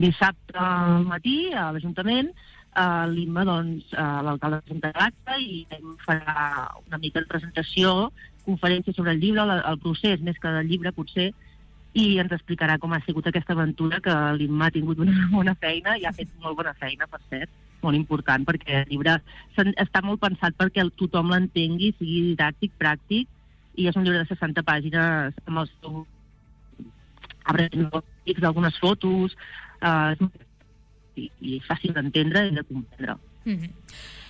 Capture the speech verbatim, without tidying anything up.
Dissabte al matí, a l'Ajuntament, Uh, l'Imma, doncs, uh, l'alcalde presentarà l'acte i ell farà una mica de presentació, conferència sobre el llibre, el, el procés, més que del llibre, potser, i ens explicarà com ha sigut aquesta aventura, que l'Imma ha tingut una bona feina i ha fet molt bona feina, per cert, molt important, perquè el llibre està molt pensat perquè tothom l'entengui, sigui didàctic, pràctic, i és un llibre de seixanta pàgines amb els seus arbres, algunes fotos, uh, i, i fàcil d'entendre i de comprendre. Mm-hmm.